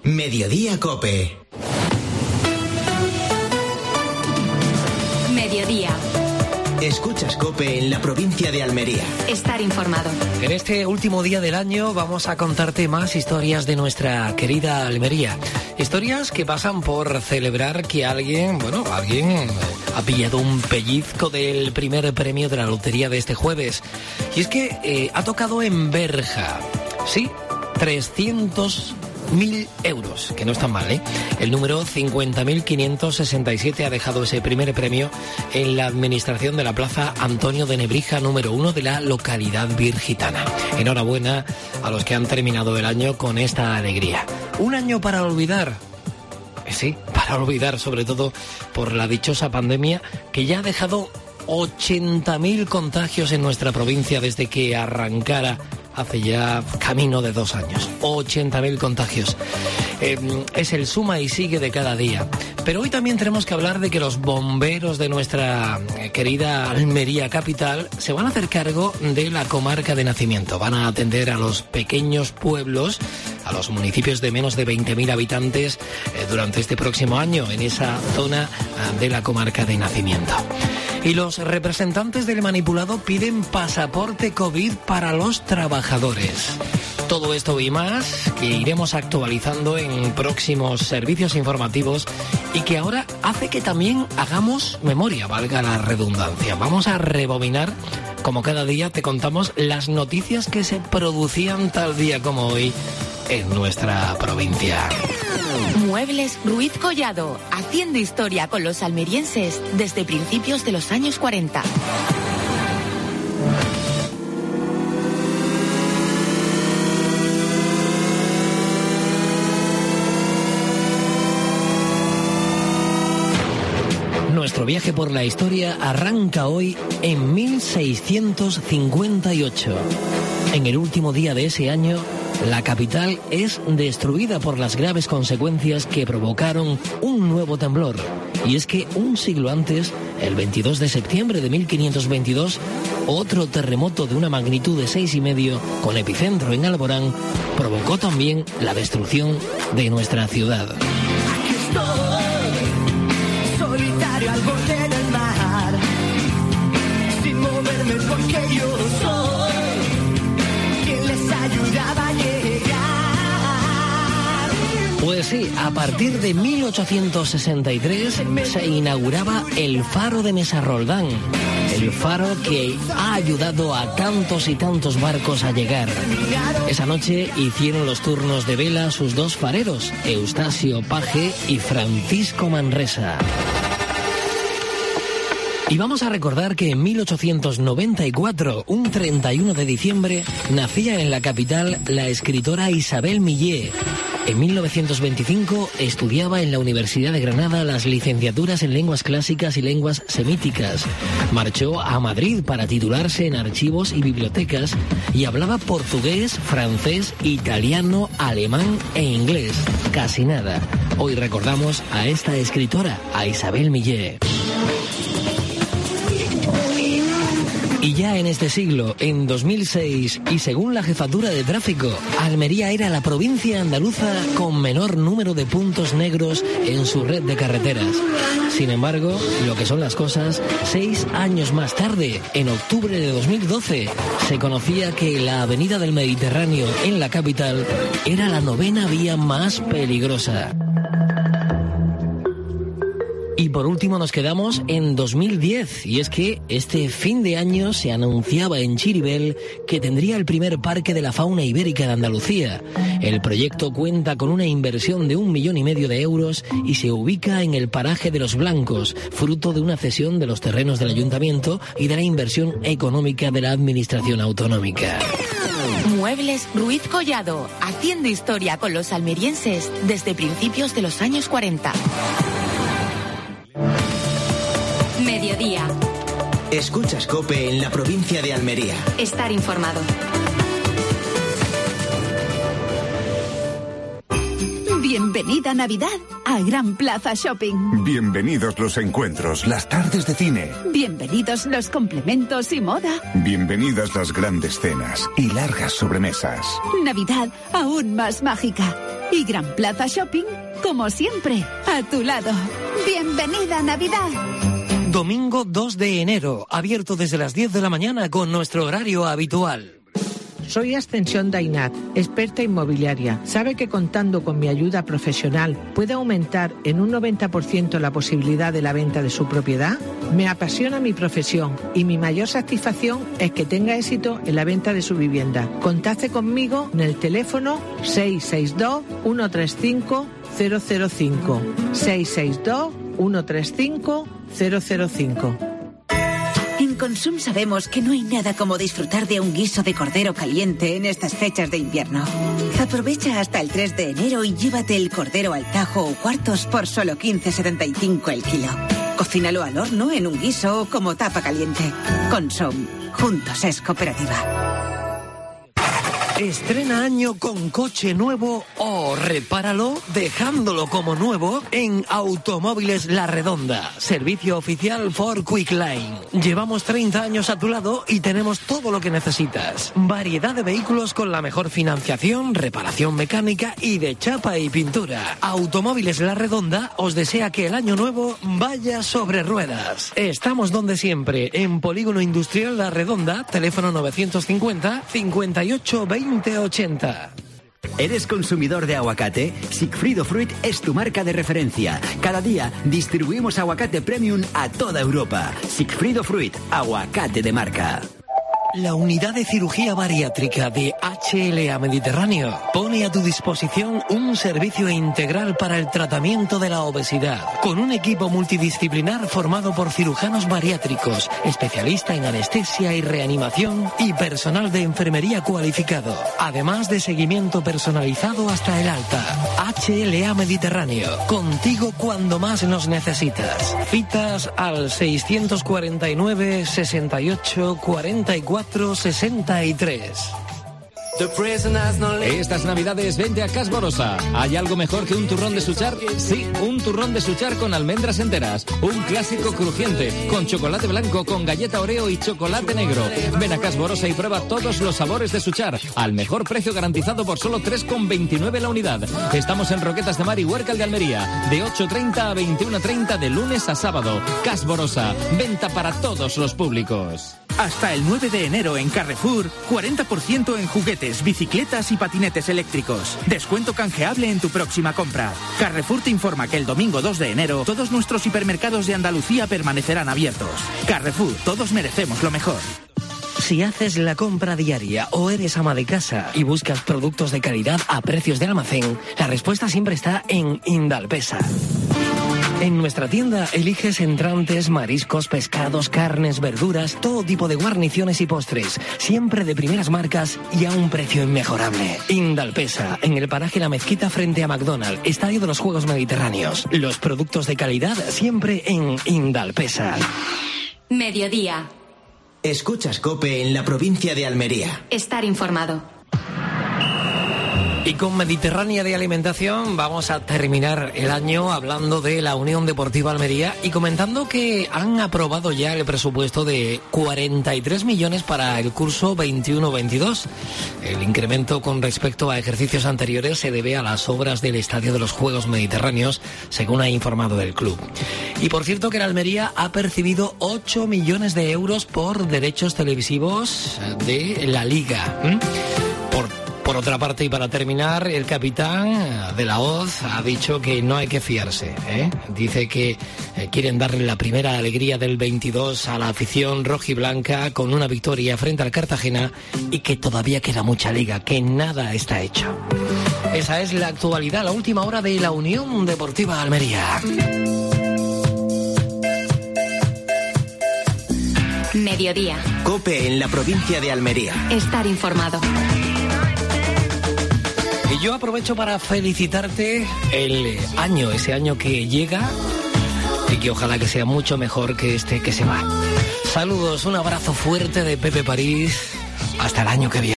Mediodía COPE. Mediodía. Escuchas COPE en la provincia de Almería. Estar informado. En este último día del año vamos a contarte más historias de nuestra querida Almería. Historias que pasan por celebrar que alguien ha pillado un pellizco del primer premio de la lotería de este jueves. Y es que ha tocado en Berja. Sí, 300.000 euros, que no es tan mal, ¿eh? El número 50.567 ha dejado ese primer premio en la administración de la Plaza Antonio de Nebrija, número 1 de la localidad virgitana. Enhorabuena a los que han terminado el año con esta alegría. Un año para olvidar. Sí, para olvidar, sobre todo por la dichosa pandemia que ya ha dejado 80.000 contagios en nuestra provincia desde que arrancara hace ya camino de 2 años. 80.000 contagios. Es el suma y sigue de cada día. Pero hoy también tenemos que hablar de que los bomberos de nuestra querida Almería capital se van a hacer cargo de la comarca de nacimiento. Van a atender a los pequeños pueblos, a los municipios de menos de 20.000 habitantes durante este próximo año en esa zona de la comarca de nacimiento. Y los representantes del manipulado piden pasaporte COVID para los trabajadores. Todo esto y más que iremos actualizando en próximos servicios informativos y que ahora hace que también hagamos memoria, valga la redundancia. Vamos a rebobinar, como cada día te contamos las noticias que se producían tal día como hoy en nuestra provincia. Muebles Ruiz Collado, haciendo historia con los almerienses desde principios de los años 40. Nuestro viaje por la historia arranca hoy en 1658. En el último día de ese año, la capital es destruida por las graves consecuencias que provocaron un nuevo temblor. Y es que un siglo antes, el 22 de septiembre de 1522, otro terremoto de una magnitud de 6,5, con epicentro en Alborán, provocó también la destrucción de nuestra ciudad. Aquí estoy, solitario al borde del mar, sin moverme porque yo soy quien les ayudaba a llegar. Pues sí, a partir de 1863 se inauguraba el faro de Mesa-Roldán, el faro que ha ayudado a tantos y tantos barcos a llegar. Esa noche hicieron los turnos de vela sus 2 fareros, Eustasio Paje y Francisco Manresa. Y vamos a recordar que en 1894, un 31 de diciembre, nacía en la capital la escritora Isabel Millé. En 1925 estudiaba en la Universidad de Granada las licenciaturas en lenguas clásicas y lenguas semíticas. Marchó a Madrid para titularse en archivos y bibliotecas y hablaba portugués, francés, italiano, alemán e inglés. Casi nada. Hoy recordamos a esta escritora, a Isabel Millé. Y ya en este siglo, en 2006, y según la Jefatura de Tráfico, Almería era la provincia andaluza con menor número de puntos negros en su red de carreteras. Sin embargo, lo que son las cosas, 6 años más tarde, en octubre de 2012, se conocía que la Avenida del Mediterráneo en la capital era la 9ª vía más peligrosa. Y por último nos quedamos en 2010, y es que este fin de año se anunciaba en Chiribel que tendría el primer parque de la fauna ibérica de Andalucía. El proyecto cuenta con una inversión de 1,5 millones de euros y se ubica en el paraje de Los Blancos, fruto de una cesión de los terrenos del ayuntamiento y de la inversión económica de la administración autonómica. Muebles Ruiz Collado, haciendo historia con los almerienses desde principios de los años 40. Mediodía. Escuchas COPE en la provincia de Almería. Estar informado. Bienvenida Navidad a Gran Plaza Shopping. Bienvenidos los encuentros, las tardes de cine. Bienvenidos los complementos y moda. Bienvenidas las grandes cenas y largas sobremesas. Navidad aún más mágica. Y Gran Plaza Shopping, como siempre, a tu lado. ¡Bienvenida Navidad! Domingo 2 de enero, abierto desde las 10 de la mañana con nuestro horario habitual. Soy Ascensión Dainat, experta inmobiliaria. ¿Sabe que contando con mi ayuda profesional puede aumentar en un 90% la posibilidad de la venta de su propiedad? Me apasiona mi profesión y mi mayor satisfacción es que tenga éxito en la venta de su vivienda. Contacte conmigo en el teléfono 662-135-005. 662-135-005. En Consum sabemos que no hay nada como disfrutar de un guiso de cordero caliente en estas fechas de invierno. Aprovecha hasta el 3 de enero y llévate el cordero al tajo o cuartos por solo 15,75 el kilo. Cocínalo al horno en un guiso o como tapa caliente. Consum. Juntos es cooperativa. Estrena año con coche nuevo o repáralo dejándolo como nuevo en Automóviles La Redonda. Servicio oficial Ford Quick Line. Llevamos 30 años a tu lado y tenemos todo lo que necesitas. Variedad de vehículos con la mejor financiación, reparación mecánica y de chapa y pintura. Automóviles La Redonda os desea que el año nuevo vaya sobre ruedas. Estamos donde siempre, en Polígono Industrial La Redonda, teléfono 950 58 20 80. ¿Eres consumidor de aguacate? Sigfrido Fruit es tu marca de referencia. Cada día distribuimos aguacate premium a toda Europa. Sigfrido Fruit, aguacate de marca. La unidad de cirugía bariátrica de HLA Mediterráneo pone a tu disposición un servicio integral para el tratamiento de la obesidad, con un equipo multidisciplinar formado por cirujanos bariátricos, especialista en anestesia y reanimación y personal de enfermería cualificado, además de seguimiento personalizado hasta el alta. HLA Mediterráneo, contigo cuando más nos necesitas. Citas al 649 68 44 63. Estas navidades vente a Cas Borosa. ¿Hay algo mejor que un turrón de Suchar? Sí, un turrón de Suchar con almendras enteras. Un clásico crujiente, con chocolate blanco, con galleta Oreo y chocolate negro. Ven a Cas Borosa y prueba todos los sabores de Suchar, al mejor precio garantizado por solo 3,29 la unidad. Estamos en Roquetas de Mar y Huércal de Almería, de 8:30 a 21:30 de lunes a sábado. Cas Borosa, venta para todos los públicos. Hasta el 9 de enero en Carrefour, 40% en juguetes, bicicletas y patinetes eléctricos. Descuento canjeable en tu próxima compra. Carrefour te informa que el domingo 2 de enero todos nuestros hipermercados de Andalucía permanecerán abiertos. Carrefour, todos merecemos lo mejor. Si haces la compra diaria o eres ama de casa y buscas productos de calidad a precios de almacén, la respuesta siempre está en Indalpesa. En nuestra tienda eliges entrantes, mariscos, pescados, carnes, verduras, todo tipo de guarniciones y postres, siempre de primeras marcas y a un precio inmejorable. Indalpesa, en el paraje La Mezquita frente a McDonald's, Estadio de los Juegos Mediterráneos. Los productos de calidad siempre en Indalpesa. Mediodía. Escuchas COPE en la provincia de Almería. Estar informado. Y con Mediterránea de Alimentación vamos a terminar el año hablando de la Unión Deportiva Almería y comentando que han aprobado ya el presupuesto de 43 millones para el curso 21-22. El incremento con respecto a ejercicios anteriores se debe a las obras del Estadio de los Juegos Mediterráneos, según ha informado el club. Y por cierto que la Almería ha percibido 8 millones de euros por derechos televisivos de la Liga. Por otra parte, y para terminar, el capitán de la Hoz ha dicho que no hay que fiarse, ¿eh? Dice que quieren darle la primera alegría del 22 a la afición rojiblanca con una victoria frente al Cartagena y que todavía queda mucha liga, que nada está hecho. Esa es la actualidad, la última hora de la Unión Deportiva Almería. Mediodía. COPE en la provincia de Almería. Estar informado. Y yo aprovecho para felicitarte ese año que llega y que ojalá que sea mucho mejor que este que se va. Saludos, un abrazo fuerte de Pepe París. Hasta el año que viene.